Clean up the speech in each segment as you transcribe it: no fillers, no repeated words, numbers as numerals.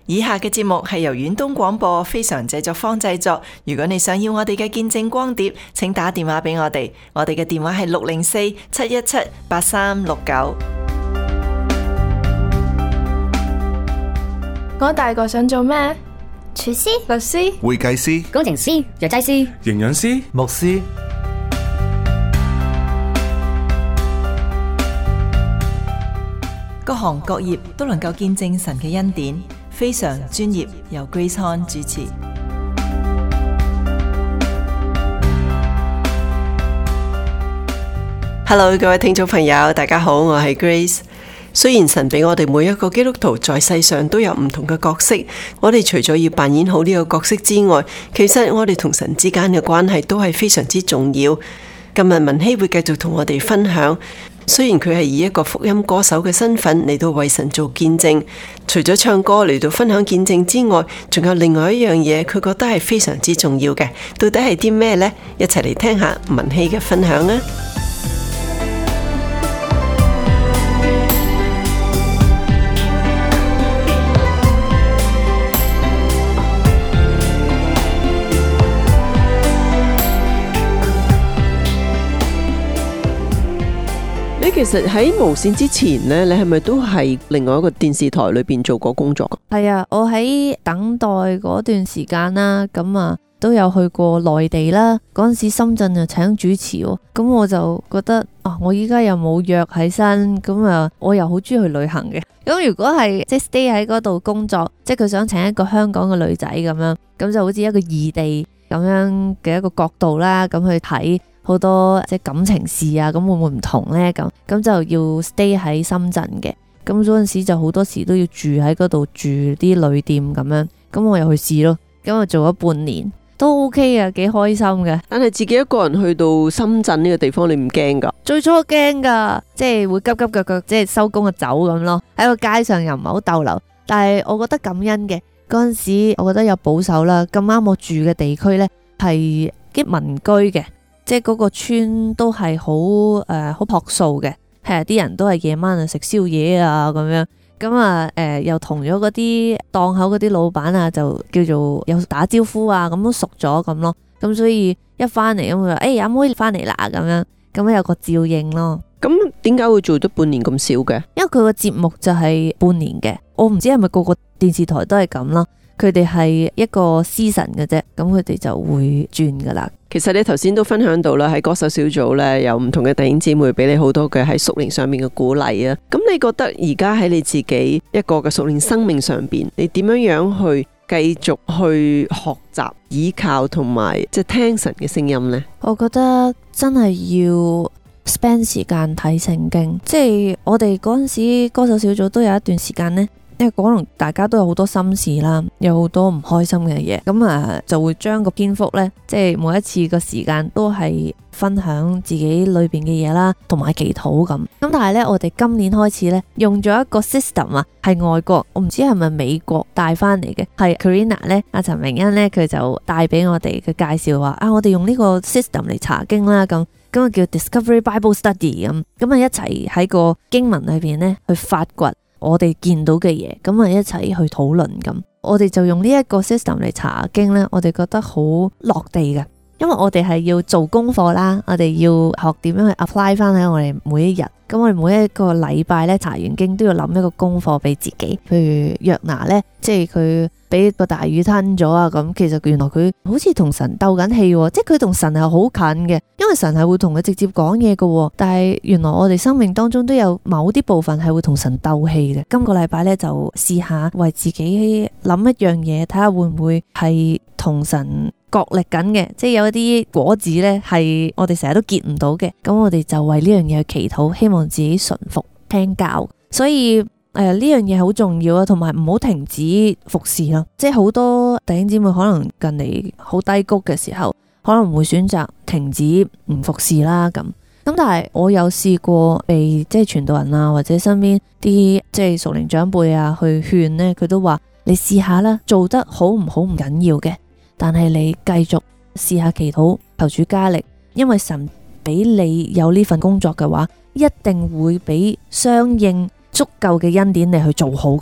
以下嘅節目係由遠東廣播非常製作坊製作。如果你想要我哋嘅見證光碟，請打電話俾我哋。我哋嘅電話係604-717-8369。 我大個想做咩？ 廚師、 律師、 會計師、 工程師、藥劑師、 營養師、 牧師。 各行各業都能夠見證神嘅恩典，非常專業，由 Grace Han 主持。Hello， 各位聽眾朋友，大家好，我係 Grace。雖然神俾我哋每一個基督徒在世上都有唔同嘅角色，我哋除咗要扮演好呢個角色之外，其實我哋同神之間嘅關係都係非常之重要。今日文希會繼續同我哋分享。雖然佢係以一個福音歌手嘅身份嚟到為神做見證，除咗唱歌嚟到分享見證之外，仲有另外一樣嘢，佢覺得係非常之重要嘅。到底係啲咩呢？一齊嚟聽下文希嘅分享啊！其實喺無綫之前呢，你係咪都係另外一個電視台裏邊做過工作？ 係啊，我喺等待嗰段時間啦，咁啊都有去過內地啦。嗰陣時深圳就請主持，咁我就覺得我依家又冇約喺身，咁啊我又好中意去旅行嘅。咁如果係即係 stay 喺嗰度工作，即係佢想請一個香港嘅女仔咁樣，咁就好似一個異地咁樣嘅一個角度啦，咁去睇好多即係感情事啊，咁會唔會唔同呢？咁就要 stay 喺深圳嘅，咁嗰陣時就好多時都要住喺嗰度住啲旅店咁樣，咁我又去試咯，咁我做咗半年都 OK 啊，幾開心嘅。 但係自己一個人去到深圳呢個地方，你唔驚噶？ 最初驚噶，即係會急急腳腳，即係收工就走咁咯。喺個街上又唔係好逗留，但係我覺得感恩嘅。嗰陣時我覺得有保守啦，咁啱我住嘅地區呢係啲民居嘅。即係嗰個村都係好樸素嘅，係啊，啲人都係夜晚啊食宵夜啊咁樣，咁啊又同咗嗰啲檔口嗰啲老闆啊就叫做有打招呼啊，咁都熟咗咁咯，咁所以一翻嚟咁佢話阿妹翻嚟啦咁樣，咁有個照應咯。 咁點解會做咗半年咁少嘅？ 因為佢個節目就係半年嘅，我唔知係咪個個電視台都係咁咯。佢哋係一個 season 嘅啫，咁佢哋就會轉噶啦。 其實你頭先都分享到啦，喺歌手小組呢，有唔同嘅弟兄姊妹俾你好多嘅喺屬靈上面嘅鼓勵啊。咁你覺得而家喺你自己一個嘅屬靈生命上邊，你點樣樣去繼續去學習、依靠同埋即係聽神嘅聲音呢？ 我覺得真係要 spend 時間睇聖經，即係我哋嗰陣時歌手小組都有一段時間呢。因為可能大家都有好多心事啦，有好多唔開心嘅嘢，咁就會將個篇幅呢，即係每一次個時間都係分享自己裏邊嘅嘢啦，同埋祈禱咁。咁但係呢，我哋今年開始呢，用咗一個 system 啊，係外國，我唔知係咪美國帶翻嚟嘅，係 Karina 呢，阿陳明恩呢，佢就帶俾我哋嘅介紹話我哋用呢個 system 嚟查經啦，咁叫 Discovery Bible Study 咁一齊喺個經文裏邊呢，去發掘我哋見到嘅嘢，咁一齊去討論咁。我哋就用呢一個 system 嚟查經呢，我哋覺得好落地嘅，因為我哋係要做功課啦，我哋要學點樣去 apply 翻喺我哋每一日。咁我哋每一個禮拜呢，查完經都要諗一個功課俾自己。譬如約拿呢，即係佢俾個大魚吞咗啊，咁其實原來佢好似同神鬥緊氣，即係佢同神係好近嘅，因為神係會同佢直接講嘢嘅。但係原來我哋生命當中都有某啲部分係會同神鬥氣嘅。今個禮拜呢，就試下為自己諗一樣嘢，睇下會唔會係同神角力緊嘅，即係有一啲果子呢係我哋成日都見唔到嘅，咁我哋就為呢樣嘢去祈禱，希望自己順服聽教。所以呢樣嘢好重要啊，同埋唔好停止服侍咯。即係好多弟兄姊妹可能近嚟好低谷嘅時候，可能會選擇停止唔服侍啦咁。但係我有試過被即係傳道人啊，或者身邊啲即係屬靈長輩啊去勸呢，佢都話你試下啦，做得好唔好唔緊要嘅。但係你繼續試下祈禱，求主加力，因為神俾你有呢份工作嘅話，一定會俾相應足夠嘅恩典你去做好佢。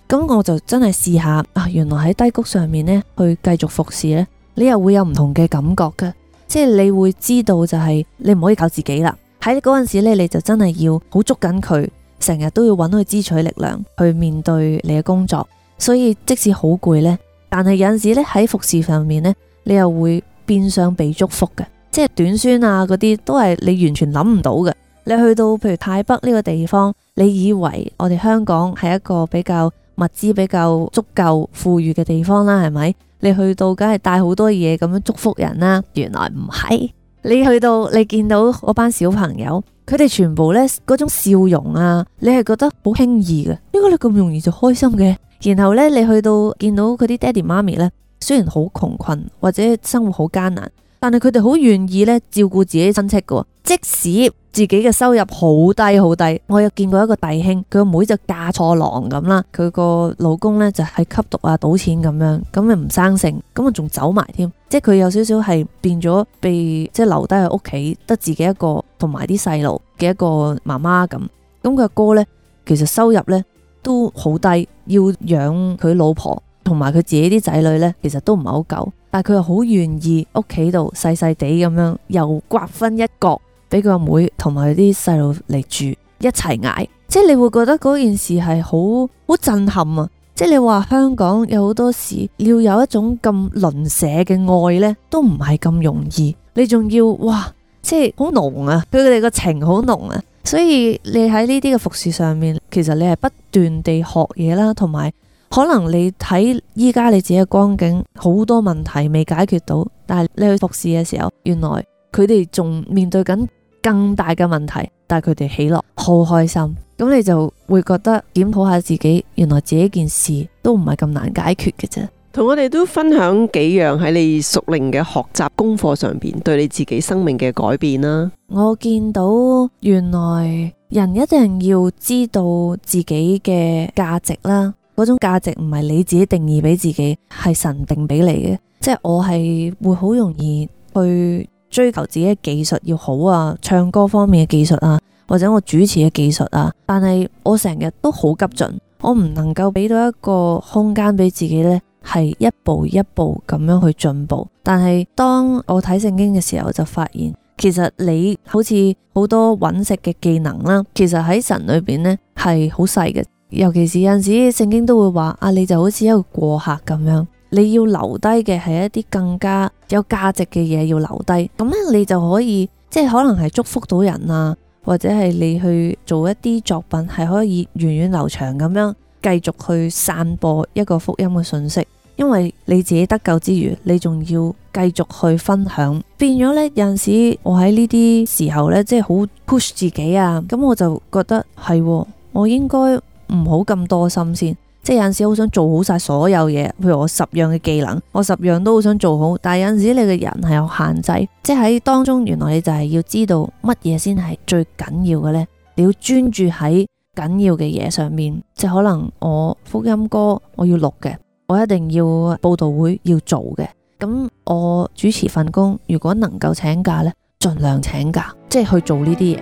咁我就真係試下原來喺低谷上面呢，去繼續服侍呢，你又會有唔同嘅感覺嘅，即係你會知道就係你唔可以靠自己啦。喺嗰陣時呢，你就真係要好捉緊佢，成日都要揾佢支取力量去面對你嘅工作。所以即使好攰呢，但係有陣時呢，喺服侍上面呢，你又會變相被祝福嘅，即係短宣啊嗰啲都係你完全諗唔到嘅。你去到譬如泰北呢個地方，你以為我哋香港係一個比較物資比較足夠富裕嘅地方啦，係咪？你去到梗係帶好多嘢咁樣祝福人啦，原來唔係。你去到你見到嗰班小朋友，佢哋全部呢嗰種笑容啊，你係覺得好輕易嘅，點解你咁容易就開心嘅？然後呢，你去到見到佢啲爹哋媽咪呢，雖然好窮困或者生活好艱難，但係佢哋好願意呢照顧自己親戚嘅，即使自己嘅收入好低好低。我有見過一個弟兄，佢個妹就嫁錯郎咁啦，佢個老公呢就係吸毒啊、賭錢咁樣，咁又唔生性，咁啊仲走埋添，即係佢有少少係變咗被即係留低喺屋企，得自己一個同埋啲細路嘅一個媽媽咁。咁佢阿哥呢，其實收入呢都好低，要養佢老婆同埋佢自己啲仔女呢，其實都唔係好夠，但係佢又好願意屋企度細細地咁樣又刮分一角俾佢阿妹同埋佢啲細路嚟住一齊捱，即係你會覺得嗰件事係好震撼啊！即係你話香港有好多時要有一種咁鄰舍嘅愛呢，都唔係咁容易，你仲要哇，即係好濃啊！佢哋個情好濃啊！所以你喺呢啲嘅服侍上面，其實你係不斷地學嘢啦，同埋可能你睇依家你自己嘅光景，好多問題未解決到，但係你去服侍嘅時候，原來佢哋仲面對緊更大嘅問題，但係佢哋喜樂好開心，咁你就會覺得檢討下自己，原來自己件事都唔係咁難解決嘅啫。 同我哋都分享幾樣喺你屬靈嘅學習功課上邊對你自己生命嘅改變啦。 我見到原來人一定要知道自己嘅價值啦，嗰種價值唔係你自己定義俾自己，係神定俾你嘅。即係我係會好容易去追求自己嘅技術要好啊，唱歌方面嘅技術啊，或者我主持嘅技術啊，但係我成日都好急進，我唔能夠俾到一個空間俾自己呢，係一步一步咁樣去進步。但係當我睇聖經嘅時候，就發現其實你好似好多揾食嘅技能啦，其實喺神裏邊呢係好細嘅。尤其是有陣時聖經都會話你就好似一個過客咁樣，你要留低嘅係一啲更加有價值嘅嘢要留低，咁樣你就可以即係可能係祝福到人啊，或者係你去做一啲作品係可以源遠流長咁樣繼續去散播一個福音嘅信息。因為你自己得救之餘，你仲要繼續去分享，變咗呢，有陣時我喺呢啲時候呢，即係好 push 自己啊，咁我就覺得係我應該唔好咁多心先，即係有陣時好想做好晒所有嘢，譬如我10樣嘅技能，我10樣都好想做好，但係有陣時你嘅人係有限制，即係喺當中原來你就係要知道乜嘢先係最緊要嘅呢？你要專注喺緊要嘅嘢上面，即係可能我福音歌我要錄嘅，我一定要佈道會要做嘅，咁我主持份工如果能夠請假呢，盡量請假，即係去做呢啲嘢。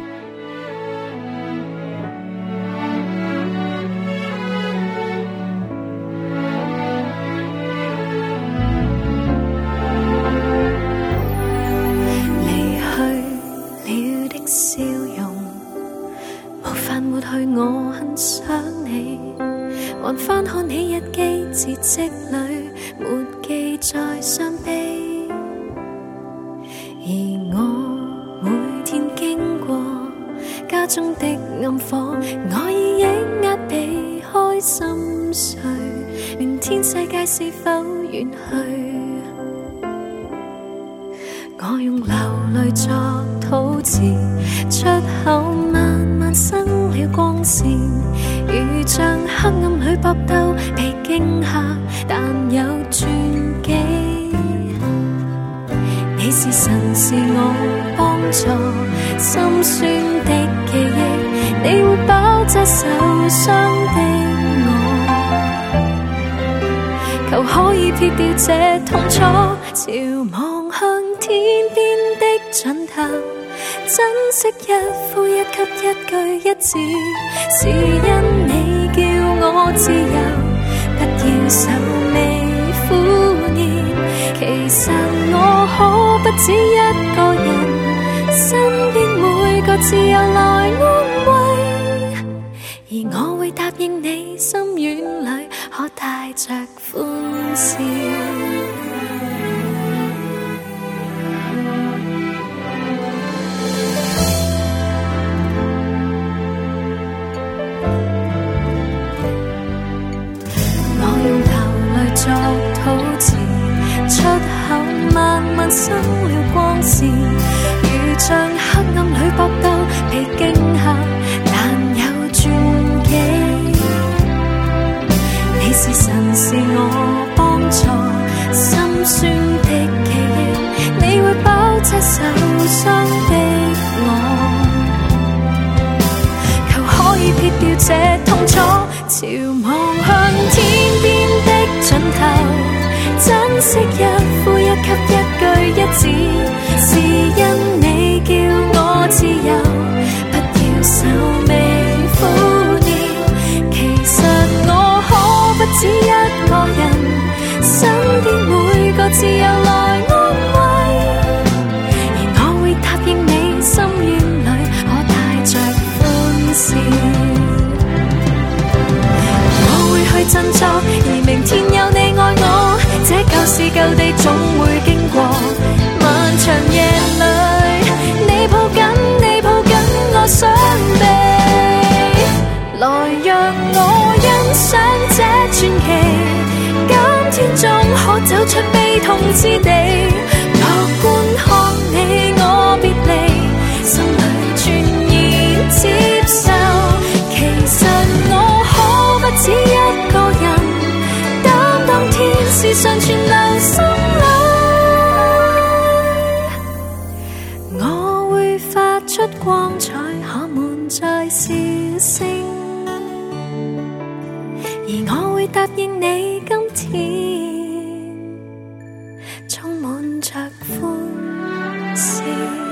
笑容無法抹去我很想你，還翻看起日記字跡裏沒記載傷悲，而我每天經過家中的暗火，我已抑壓避開心碎，連天世界是否遠去，我用流淚作禱詞，出口慢慢生了光線，如像黑暗裏搏鬥被驚嚇，但有轉機。你是神是我幫助，心酸的記憶，你會包紮受傷的我，求可以撇掉這痛楚，朝望向天邊的盡頭，珍惜一呼一吸一句一字，是因你叫我自由， 愁眉苦臉。其實我可不止一個人，身邊每個自由來安慰，而我會答應你，心院裏可帶着歡笑。作禱詞，出口慢慢生了光線，如像黑暗裏搏鬥，被驚嚇，但有傳奇。你是神，是我幫助，心酸的記憶，你會包紮受傷的我，求可以撇掉這痛楚，朝望向天邊的盡頭，珍惜一呼一吸一句一字，是因你叫我自由，不要愁眉苦臉。其實我可不止一個人，身邊每個自由來安慰，而我會答應你，心院裏可帶着歡笑。去振作，而明天有你愛我，這舊時舊地總會經過。漫長夜裏，你抱緊我雙臂，來讓我欣賞這傳奇。今天終可走出悲痛之地，樂觀看你我別離，心裏全然接受。其實我可不止一個人，擔當天使上傳流心裏，我會發出光彩，可滿載笑聲，而我會答應你，今天充滿着歡笑。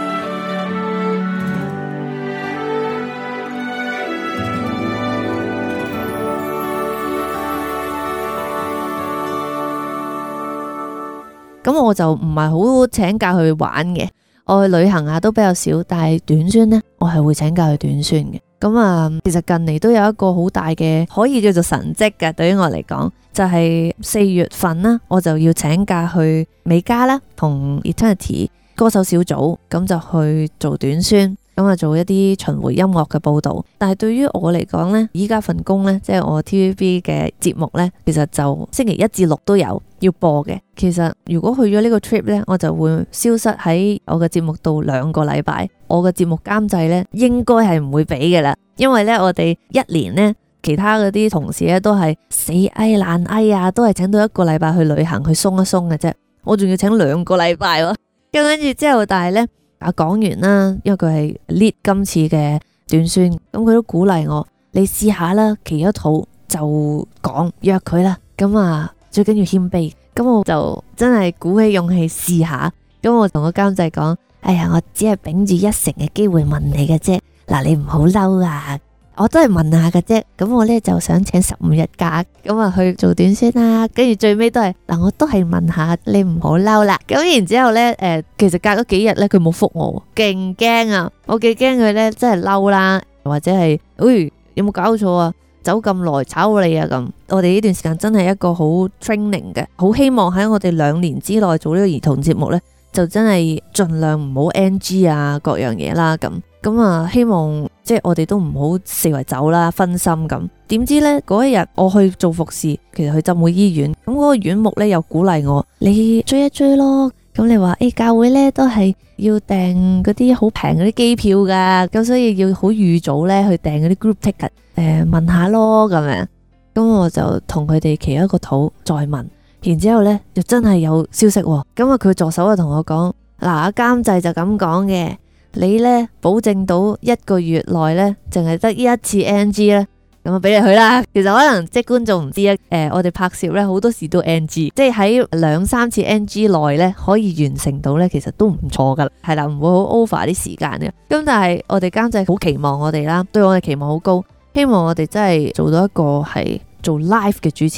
咁我就唔係好請假去玩嘅，我去旅行啊都比較少，但係短宣呢，我係會請假去短宣嘅。咁啊，其實近嚟都有一個好大嘅可以叫做神蹟嘅，對於我嚟講，就係4月份啦，我就要請假去美加啦，同 Eternity 歌手小組咁就去做短宣。咁啊，做一啲巡迴音樂嘅報導，但係對於我嚟講呢，依家份工呢，即係我 TVB 嘅節目呢，其實就星期1至6都有要播嘅。其實如果去咗呢個 trip 呢，我就會消失喺我嘅節目度2個禮拜。我嘅節目監製呢，應該係唔會俾嘅啦，因為呢，我哋一年呢，其他嗰啲同事呢，都係死嗌爛嗌啊，都係請到1個禮拜去旅行去鬆一鬆嘅啫。我仲要請2個禮拜喎，跟住之後，但係呢。講完啦，因為佢係 lead 今次嘅短宣，咁佢都鼓勵我，你試下啦，祈咗禱就講約佢啦。咁啊，最緊要謙卑，咁我就真係鼓起勇氣試下。咁我同個監製講，哎呀，我只係秉住1成嘅機會問你嘅啫，嗱，你唔好嬲啊，我都係問下嘅啫。咁我呢就想請15日假，咁啊去做短宣啦。跟住最尾都係嗱，我都係問下你，唔好嬲啦。咁然之後呢，其實隔咗幾日呢，佢冇覆我，勁驚啊！我幾驚佢呢真係嬲啦，或者係，有冇搞錯啊？走咁耐炒你啊咁。我哋呢段時間真係一個好 training 嘅，好希望喺我哋2年之內做呢個兒童節目呢，就真係盡量唔好 NG 啊，各樣嘢啦咁。咁啊，希望即係我哋都唔好四圍走啦，分心咁。點知呢，嗰一日我去做服侍，其實去浸會醫院，咁嗰個院牧呢又鼓勵我，你追一追咯。咁你話教會呢都係要訂嗰啲好平嗰啲機票噶，咁所以要好預早呢去訂嗰啲 group ticket，問下咯咁樣。咁我就同佢哋祈一個禱再問，然之後呢就真係有消息喎。咁啊佢助手就同我講，嗱，監製就咁講嘅。你呢保證到1個月內呢，淨係得1次 NG 呢，咁啊俾你去啦。其實可能即係觀眾唔知啊，我哋拍攝呢好多時都 NG，即係喺2-3次 NG 內呢可以完成到呢，其實都唔錯噶啦，係啦，唔會好 over 啲時間嘅。咁但係我哋監製好期望我哋啦，對我哋期望好高，希望我哋真係做到一個係做 live 嘅主持。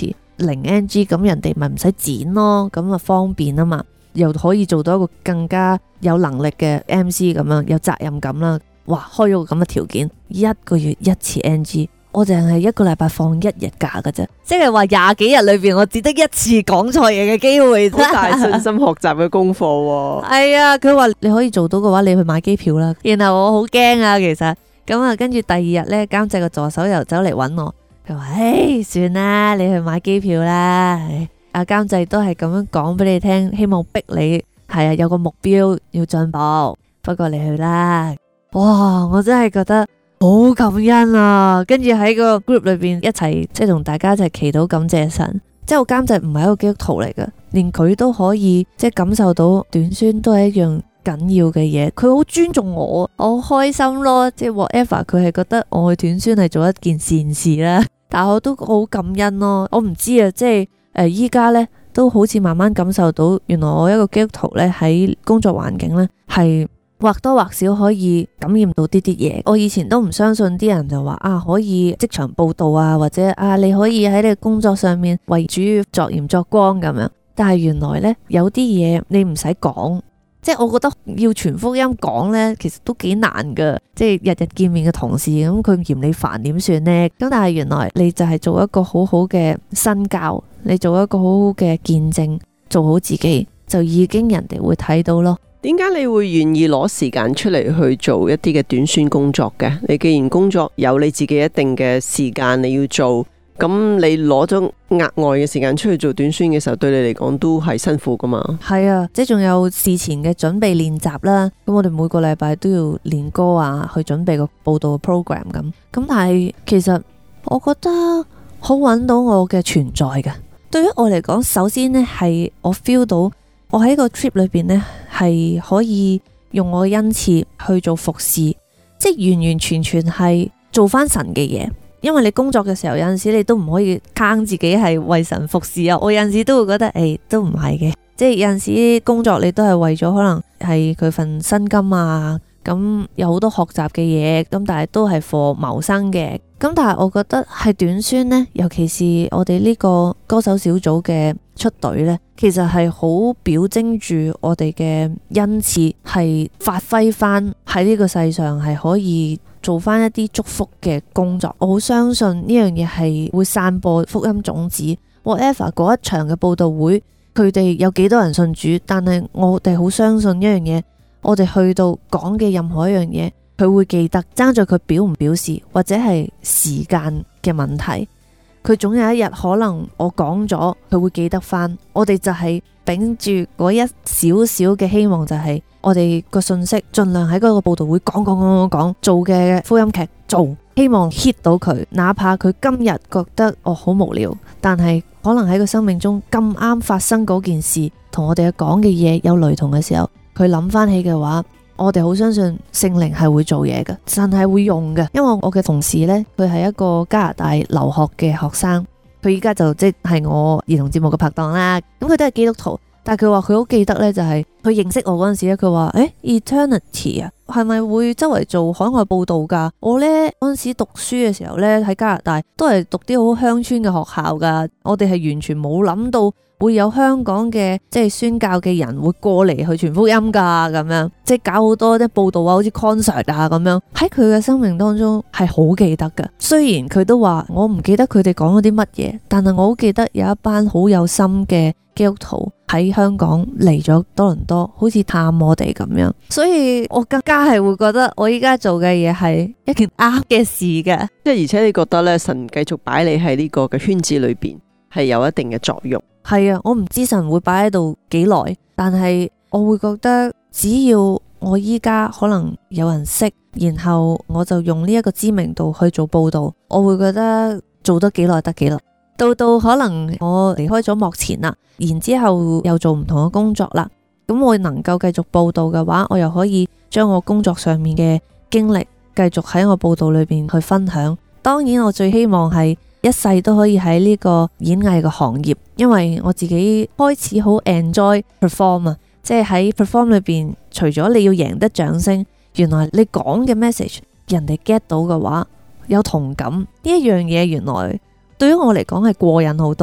零 NG， 咁人哋咪唔使剪咯，咁啊方便啊嘛，又可以做到一個更加有能力嘅 MC 咁樣，有責任感啦。哇，開咗個咁嘅條件，1個月1次 NG， 我淨係1個禮拜放1日假㗎啫，即係話20幾日裏邊我只得1次講錯嘢嘅機會， 好大信心學習嘅功課喎。 係啊，佢話你可以做到嘅話，你去買機票啦。然後我好驚啊，其實咁啊，跟住第2日呢，監製個助手又走嚟揾我，佢話：算啦，你去買機票啦。阿監製都係咁樣講俾你聽，希望逼你係啊有個目標要進步，不過你去啦。哇！我真係覺得好感恩啊！跟住喺個 group 裏邊一齊即係同大家一齊祈禱感謝神。即係我監製唔係一個基督徒嚟嘅，連佢都可以即係感受到短宣都係一樣緊要嘅嘢。佢好尊重我，我好開心咯。即係 whatever，佢係覺得我去短宣係做一件善事啦。但係我都好感恩咯。我唔知啊，即係依家呢都好似慢慢感受到，原來我一個基督徒呢喺工作環境呢係或多或少可以感染到啲嘢。我以前都唔相信啲人就話可以職場報道啊，或者你可以喺你工作上面為主作鹽作光咁樣。但係原來呢，有啲嘢你唔使講，即係我覺得要傳福音講呢，其實都幾難噶。即係日日見面嘅同事，咁佢嫌你煩點算呢？咁但係原來你就係做一個好好嘅身教，你做一個好好嘅見證，做好自己，就已經人哋會睇到咯。 點解你會願意攞時間出嚟去做一啲嘅短宣工作嘅？你既然工作有你自己一定嘅時間你要做，咁你攞咗額外嘅時間出去做短宣嘅時候，對你嚟講都係辛苦噶嘛？ 係啊，即係仲有事前嘅準備練習啦。咁我哋每個禮拜都要練歌啊，去準備個報道嘅 program 咁。咁但係其實我覺得好揾到我嘅存在嘅。對於我嚟講，首先呢係我 feel 到我喺個 trip 裏邊呢係可以用我嘅恩賜去做服侍，即係完完全全係做翻神嘅嘢。因為你工作嘅時候有陣時你都唔可以坑自己係為神服侍啊。我有陣時都會覺得都唔係嘅，即係有陣時工作你都係為咗可能係佢份薪金啊，咁有好多學習嘅嘢，咁但係都係for謀生嘅。咁但係我覺得係短宣呢，尤其是我哋呢個歌手小組嘅出隊呢，其實係好表徵住我哋嘅恩賜係發揮翻喺呢個世上，係可以做翻一啲祝福嘅工作。我好相信呢樣嘢係會散播福音種子。whatever 嗰一場嘅佈道會，佢哋有幾多人信主，但係我哋好相信一樣嘢，我哋去到講嘅任何一樣嘢，佢會記得，爭在佢表唔表示，或者係時間嘅問題。佢總有一日可能我講咗，佢會記得翻。我哋就係秉住嗰一少少嘅希望，就係我哋個信息盡量喺嗰個報道會講，做嘅福音劇做，希望 hit 到佢。哪怕佢今日覺得好無聊，但係可能喺佢生命中咁啱發生嗰件事，同我哋講嘅嘢有雷同嘅時候，佢諗翻起嘅話，我哋好相信聖靈係會做嘢嘅，神係會用嘅。因為我嘅同事呢，佢係一個加拿大留學嘅學生，佢依家就即係我兒童節目嘅拍檔啦。咁佢都係基督徒，但係佢話佢好記得呢，就係佢認識我嗰陣時咧，佢話Eternity 啊，係咪會周圍做海外報道噶？我呢嗰陣時讀書嘅時候呢，喺加拿大都係讀啲好鄉村嘅學校噶，我哋係完全冇諗到會有香港嘅即係宣教嘅人會過嚟去傳福音噶，咁樣即係搞好多啲報道啊，好似 concert 啊咁樣。喺佢嘅生命當中係好記得噶。雖然佢都話我唔記得佢哋講咗啲乜嘢，但係我好記得有一班好有心嘅基督徒喺香港嚟咗多倫多，好似探我哋咁樣。所以我更加係會覺得我依家做嘅嘢係一件啱嘅事嘅。 即係而且你覺得咧，神繼續擺你喺呢個嘅圈子裏邊係有一定嘅作用。 係啊，我唔知神會擺喺度幾耐，但係我會覺得只要我依家可能有人識，然後我就用呢一個知名度去做報道，我會覺得做得幾耐得幾耐。到可能我離開咗幕前啦，然之後又做唔同嘅工作啦，咁我能夠繼續報道嘅話，我又可以將我工作上面嘅經歷繼續喺我報道裏邊去分享。當然我最希望係一世都可以喺呢個演藝嘅行業，因為我自己開始好 enjoy perform 啊，即係喺 perform 裏邊，除咗你要贏得掌聲，原來你講嘅 message 人哋 get 到嘅話，有同感呢一樣嘢，原來對於我嚟講係過癮好多嘅。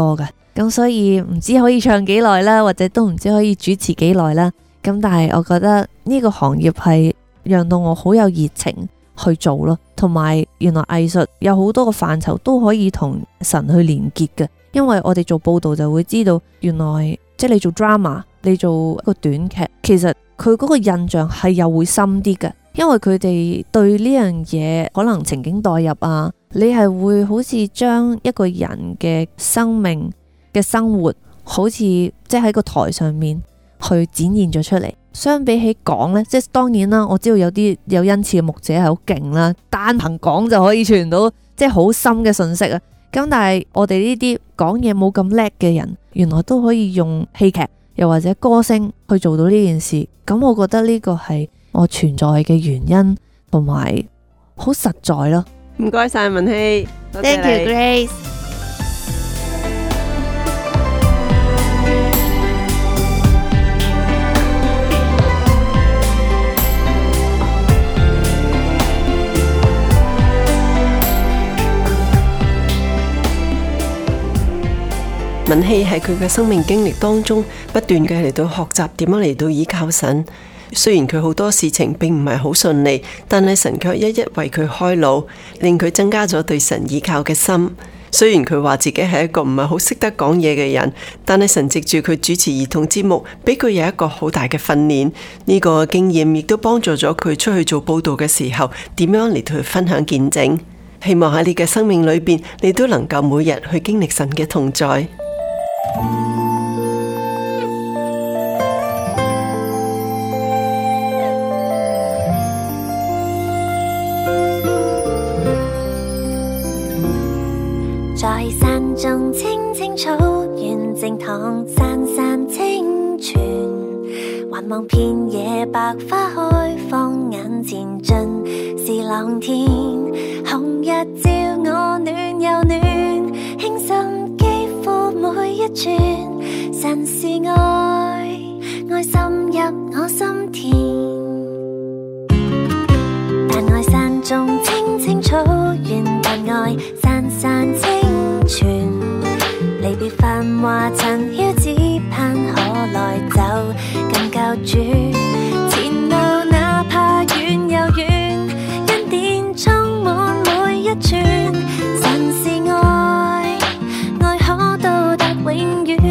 咁所以唔知可以唱幾耐啦，或者都唔知可以主持幾耐啦。咁但係我覺得呢個行業係讓到我好有熱情去做咯，同埋原來藝術有好多個範疇都可以同神去連結嘅。因為我哋做報道就會知道，原來即係你做 drama， 你做一個短劇，其實佢嗰個印象係又會深啲嘅，因為佢哋對呢樣嘢可能情景代入啊，你係會好似將一個人嘅生命嘅生活，好似即係喺個台上面去展現咗出嚟。相比起講呢，即係當然啦，我知道有啲有恩賜嘅牧者係好勁啦，單憑講就可以傳到即係好深嘅信息啊。咁但係我哋呢啲講嘢冇咁叻嘅人，原來都可以用戲劇又或者歌聲去做到呢件事。咁我覺得呢個係我存在嘅原因，同埋好實在咯。 唔該晒文希，多謝你。 Thank you Grace。 文希喺佢嘅生命經歷當中，不斷嘅嚟到學習點樣嚟到依靠神。雖然佢好多事情並唔係好順利，但係神卻一一為佢開路，令佢增加咗對神依靠嘅心。雖然佢話自己係一個唔係好識得講嘢嘅人，但係神藉住佢主持兒童節目，俾佢有一個好大嘅訓練。呢個經驗亦都幫助咗佢出去做報道嘅時候，點樣嚟到去分享見證。希望喺你嘅生命裏邊，你都能夠每日去經歷神嘅同在。 在山中青青草原，靜躺潺潺清泉，環望遍野白花開放眼前，盡是朗天。紅日照我暖又暖，輕滲肌膚每一寸，神是愛，愛滲入我心田。但愛山中青青草原，但愛潺潺清泉。離別繁華塵囂，只盼可來走更救主。前路哪怕遠又遠，恩典充滿每一寸。神是愛，愛可到達永遠。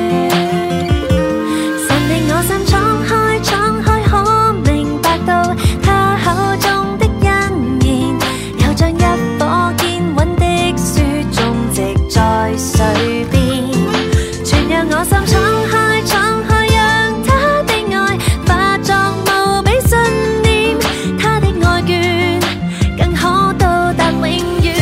神令我心敞開，敞開可明白到他口中的恩言，又像一顆堅穩的樹種植在水邊。全讓我心敞開，敞開，讓他的愛化作無比信念，他的愛眷更可到達永遠。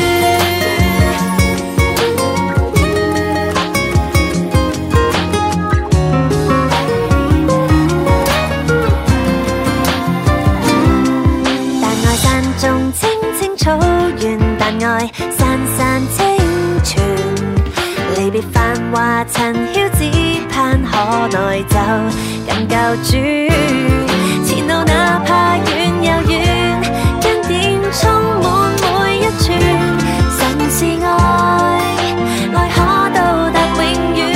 但愛山中青青草原，但愛潺潺清泉。離別繁華塵囂，只盼可來走更救主。前路哪怕遠又遠，恩典充滿每一寸。神是愛，愛可到達永遠。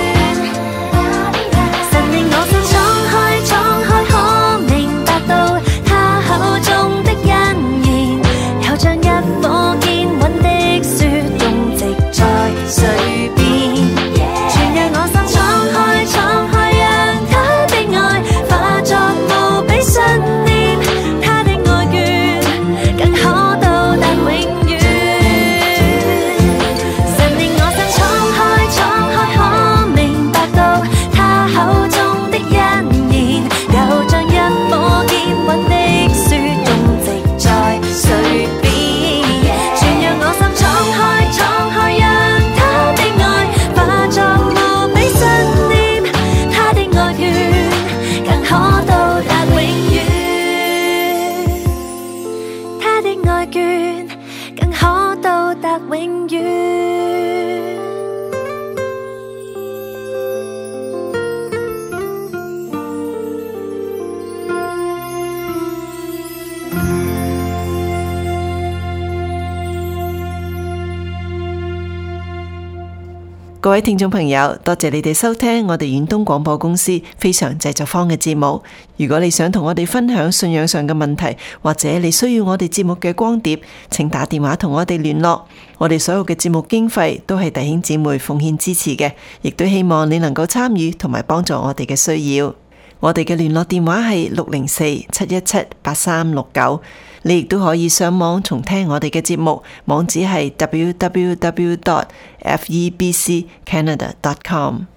神令我心敞開，敞開可明白到他口中的恩言，又像一顆堅穩的樹種植在水邊。全讓我心敞開，敞開，讓他的愛化作無比信念，他的愛眷更可到達永遠。 各位聽眾朋友，多謝你哋收聽我哋遠東廣播公司非常製作坊嘅節目。如果你想同我哋分享信仰上嘅問題，或者你需要我哋節目嘅光碟，請打電話同我哋聯絡。我哋所有嘅節目經費都係弟兄姊妹奉獻支持嘅，亦都希望你能夠參與同埋幫助我哋嘅需要。我哋嘅聯絡電話係604-717-8369。你亦都可以上網重聽我哋嘅節目，網址係www.febccanada.com。